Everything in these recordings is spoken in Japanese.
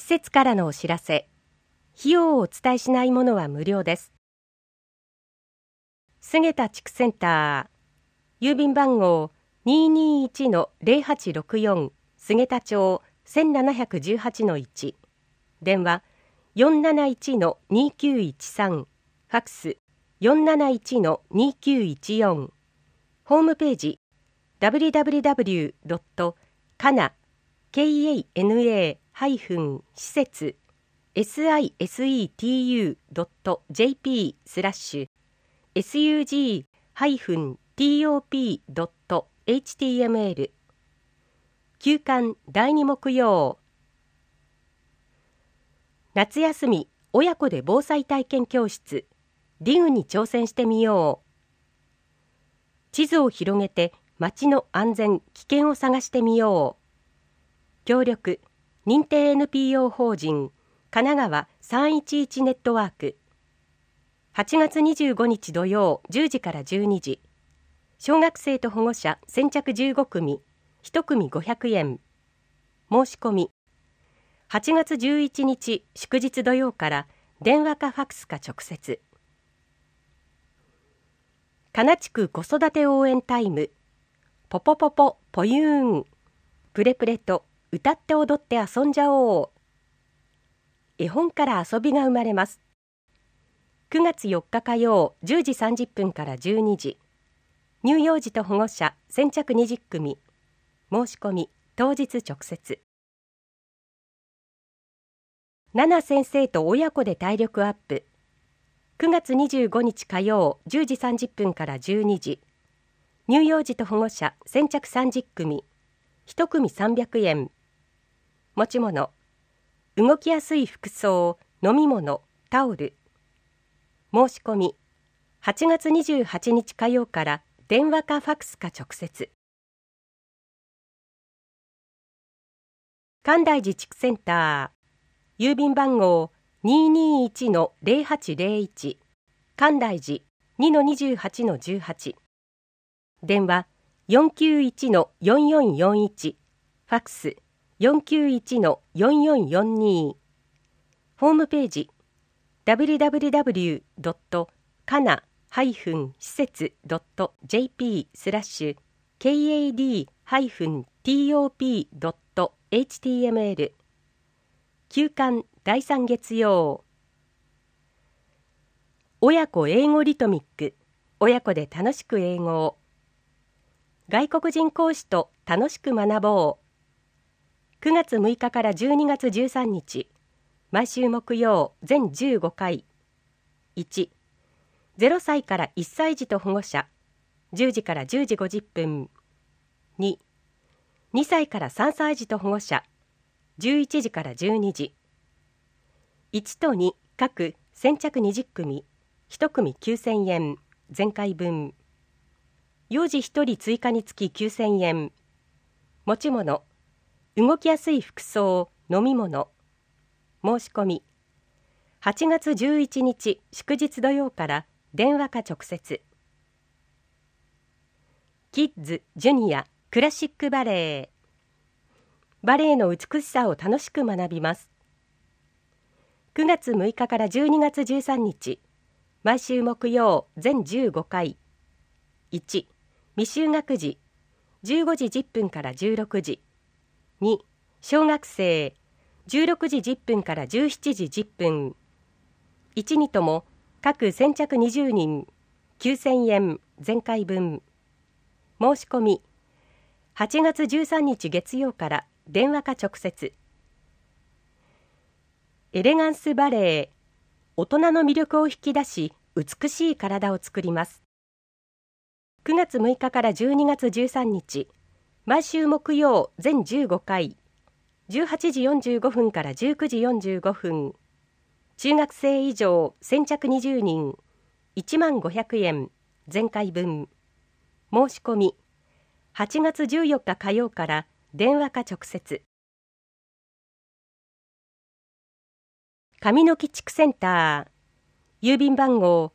施設からのお知らせ。費用をお伝えしないものは無料です。菅田地区センター、郵便番号 221-0864 菅田町 1718-1、電話 471-2913、ファックス 471-2914、ホームページ www.kana-施設SISETU.jp/sug-top.html。 休館第2木曜。夏休み親子で防災体験教室、ディグに挑戦してみよう。地図を広げて街の安全・危険を探してみよう。協力、認定 NPO 法人神奈川311ネットワーク。8月25日土曜10時から12時。小学生と保護者先着15組、1組500円。申し込み。8月11日祝日土曜から電話かファックスか直接。金地区子育て応援タイム、ポポポポポユーン、プレプレと歌って踊って遊んじゃおう。絵本から遊びが生まれます。9月4日火曜10時30分から12時。乳幼児と保護者先着20組。申し込み当日直接。ナナ先生と親子で体力アップ。9月25日火曜10時30分から12時。乳幼児と保護者先着30組。1組300円。持ち物、動きやすい服装、飲み物、タオル。申し込み、8月28日火曜から電話かファックスか直接。神台寺地区センター、郵便番号 221-0801 神台寺 2-28-18、電話 491-4441、ファックス 491-4442、ホームページ www.kana-施設.jp/kad-top.html。 休館第3月曜。親子英語リトミック、親子で楽しく英語を。外国人講師と楽しく学ぼう。9月6日から12月13日、毎週木曜全15回。1、0歳から1歳児と保護者、10時から10時50分。2、2歳から3歳児と保護者、11時から12時。1と2各先着20組、1組9000円、前回分。幼児1人追加につき9000円。持ち物、動きやすい服装、飲み物。申し込み。8月11日祝日土曜から電話か直接。キッズ・ジュニア・クラシックバレエ。バレエの美しさを楽しく学びます。9月6日から12月13日、毎週木曜全15回。1、未就学児、15時10分から16時。2、小学生、16時10分から17時10分。1、2とも各先着20人、9000円、前回分。申し込み。8月13日月曜から電話か直接。エレガンスバレエ、大人の魅力を引き出し、美しい体を作ります。9月6日から12月13日、毎週木曜全15回、18時45分から19時45分。中学生以上先着20人、1500円、前回分。申し込み。8月14日火曜から電話か直接。上野木地区センター、郵便番号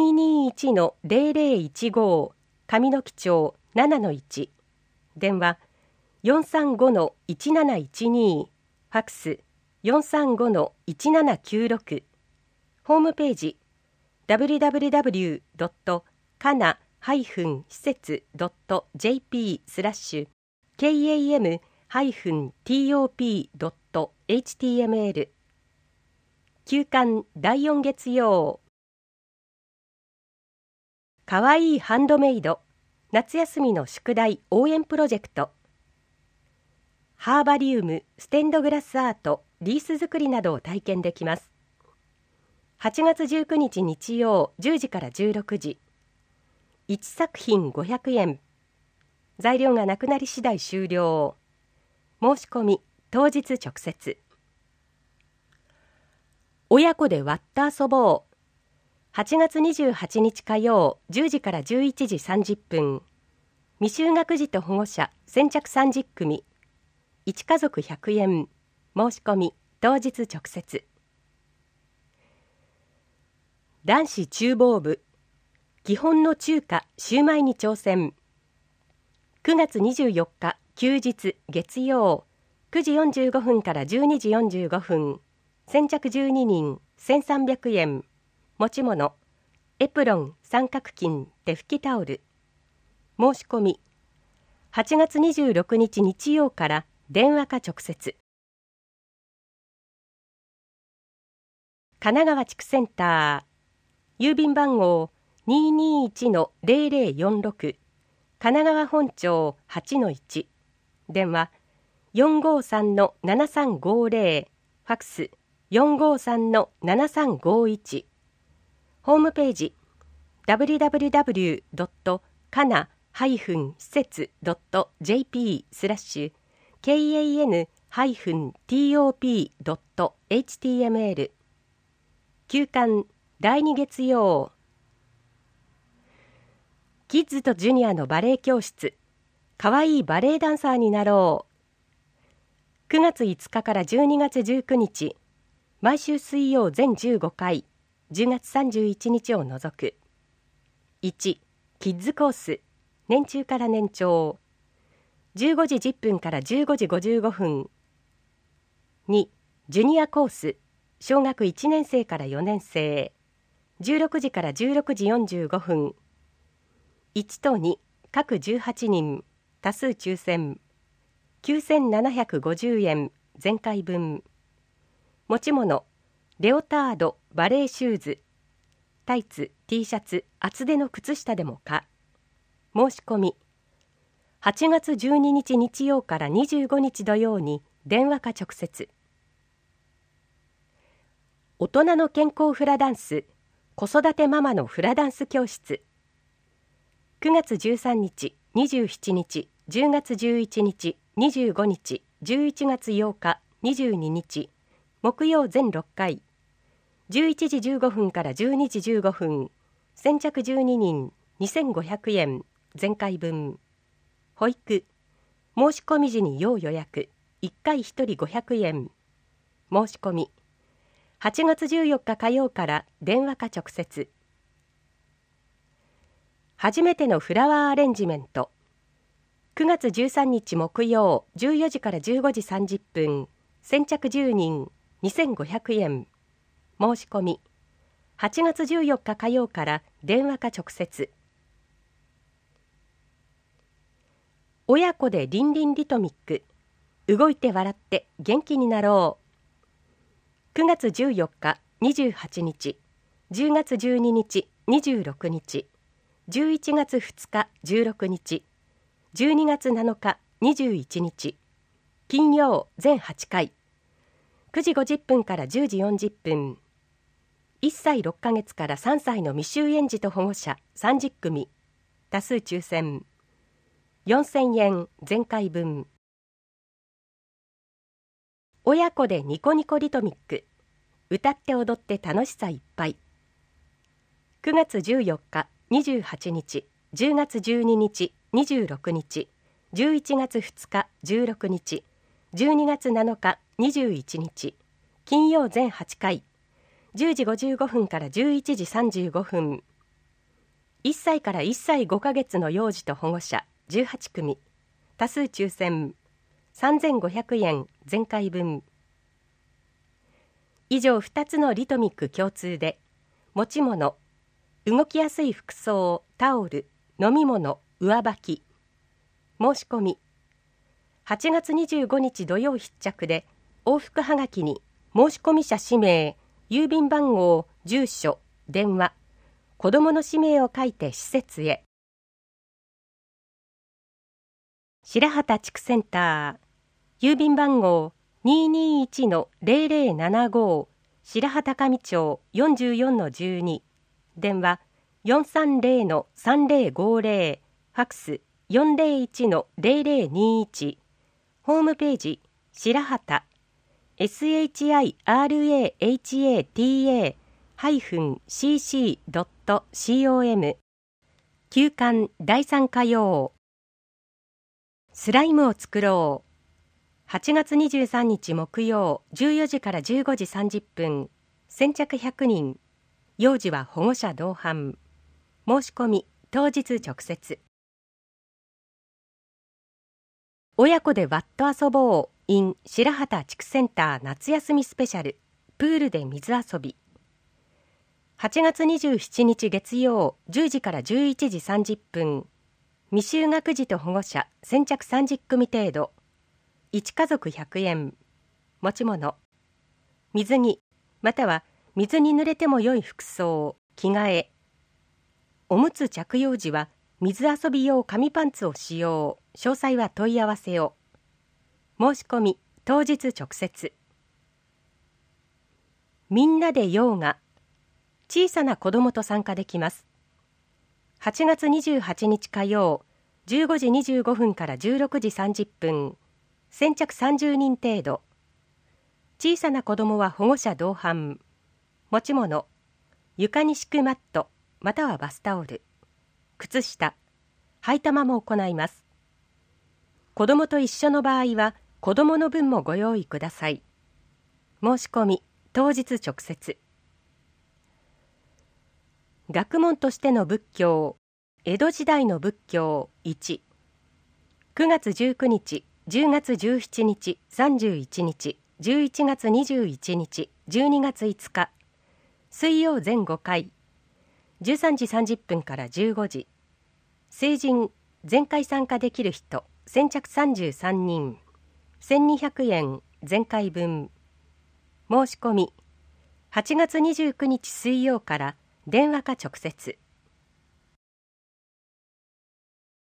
221-0015 上野木町 7-1、電話 435-1712、ファックス 435-1796 ホームページ www.kana-施設.jp/kam-top.html 休刊第4月曜かわいいハンドメイド夏休みの宿題応援プロジェクトハーバリウムステンドグラスアートリース作りなどを体験できます。8月19日日曜10時から16時1作品500円材料がなくなり次第終了申し込み当日直接親子で割って遊ぼう8月28日火曜10時から11時30分未就学児と保護者先着30組1家族100円申し込み当日直接男子厨房部基本の中華シューマイに挑戦9月24日休日月曜9時45分から12時45分先着12人1300円持ち物エプロン三角巾手拭きタオル申し込み8月26日日曜から電話か直接神奈川地区センター郵便番号 221-0046 神奈川本町 8-1 電話 453-7350 ファクス 453-7351 ホームページ www.kana-施設.kan-top.html 休刊第2月曜キッズとジュニアのバレエ教室かわいいバレエダンサーになろう9月5日から12月19日毎週水曜全15回10月31日を除く1キッズコース年中から年長15時10分から15時55分2ジュニアコース小学1年生から4年生16時から16時45分1と2各18人多数抽選9750円前回分持ち物レオタードバレーシューズタイツ T シャツ厚手の靴下でもか申し込み8月12日日曜から25日土曜に電話か直接大人の健康フラダンス子育てママのフラダンス教室9月13日27日10月11日25日11月8日22日木曜全6回11時15分から12時15分先着12人2500円前回分保育申し込み時に要予約1回1人500円申し込み8月14日火曜から電話か直接初めてのフラワーアレンジメント9月13日木曜14時から15時30分先着10人2500円申し込み8月14日火曜から電話か直接親子でリンリンリトミック動いて笑って元気になろう9月14日28日10月12日26日11月2日16日12月7日21日金曜全8回9時50分から10時40分1歳6ヶ月から3歳の未就園児と保護者30組多数抽選4000円前回分親子でニコニコリトミック歌って踊って楽しさいっぱい9月14日28日10月12日26日11月2日16日12月7日21日金曜全8回10時55分から11時35分1歳から1歳5ヶ月の幼児と保護者18組多数抽選3500円前回分以上2つのリトミック共通で、持ち物、動きやすい服装、タオル、飲み物、上履き。申し込み。8月25日土曜必着で、往復はがきに申し込み者氏名、郵便番号、住所、電話、子どもの氏名を書いて施設へ。白畑地区センター、郵便番号 221-0075 白畑上町 44-12、電話 430-3050、ファクス 401-0021、ホームページ白畑 shirahata-cc.com、 休館第3火曜。スライムを作ろう。8月23日木曜14時から15時30分。先着100人。幼児は保護者同伴。申し込み当日直接。親子でわっと遊ぼう in 白畑地区センター夏休みスペシャル。プールで水遊び。8月27日月曜10時から11時30分。未就学児と保護者先着30組程度。1家族100円。持ち物。水着、または水に濡れても良い服装、着替え。おむつ着用時は水遊び用紙パンツを使用。詳細は問い合わせを。申し込み当日直接。みんなでヨーガ。小さな子供と参加できます。8月28日火曜15時25分から16時30分。先着30人程度。小さな子供は保護者同伴。持ち物、床に敷くマットまたはバスタオル、靴下、はいたまも行います。子供と一緒の場合は子供の分もご用意ください。申し込み当日直接。学問としての仏教、江戸時代の仏教1。9月19日、10月17日、31日、11月21日、12月5日、水曜全5回、13時30分から15時。成人、全回参加できる人、先着33人、1200円、全回分。申し込み、8月29日水曜から電話か直接。